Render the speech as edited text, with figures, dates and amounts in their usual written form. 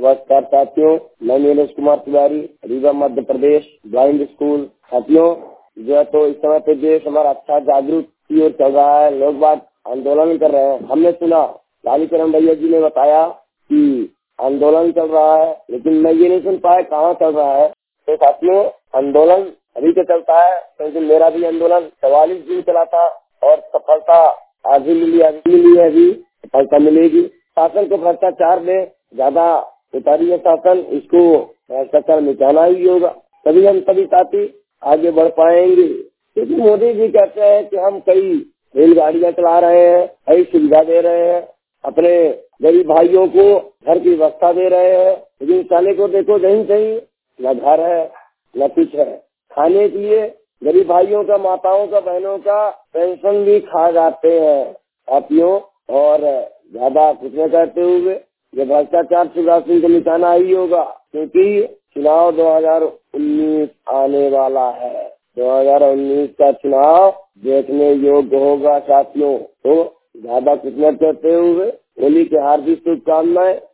नमस्कार साथियों, मैं नीरज कुमार तिवारी, रीवा मध्य प्रदेश ब्लाइंड स्कूल। साथियों, जो है तो इस समय पे देश हमारा अच्छा जागरूक की ओर चल रहा है, लोग बात आंदोलन कर रहे हैं। हमने सुना लालीचरण भैया जी ने बताया कि आंदोलन चल रहा है, लेकिन मैं ये नहीं सुन पाया कहाँ चल रहा है। तो साथियों, आंदोलन अभी तो चलता है, क्योंकि मेरा भी आंदोलन 44 दिन चला था और सफलता आज ही मिली है, अभी सफलता मिलेगी। शासन को भ्रष्टाचार में ज्यादा उतारी है शासन, इसको भ्रष्टाचार मिटाना ही होगा, तभी हम सभी साथी आगे बढ़ पाएंगे। क्योंकि मोदी जी कहते हैं कि हम कई रेलगाड़ियां चला रहे हैं, कई सुविधा दे रहे हैं, अपने गरीब भाइयों को घर की व्यवस्था दे रहे हैं, लेकिन साले को देखो कहीं कहीं न घर है न कुछ है। खाने के लिए गरीब भाइयों का, माताओं का, बहनों का पेंशन भी खा जाते हैं साथियों। और ज्यादा कुछ न करते हुए ये भ्रष्टाचार सुशासन को मिटाना ही होगा, क्योंकि चुनाव 2019 आने वाला है। 2019 का चुनाव देखने योग्य होगा साथियों। तो ज्यादा कुछ न करते हुए होली की हार्दिक शुभकामनाएं।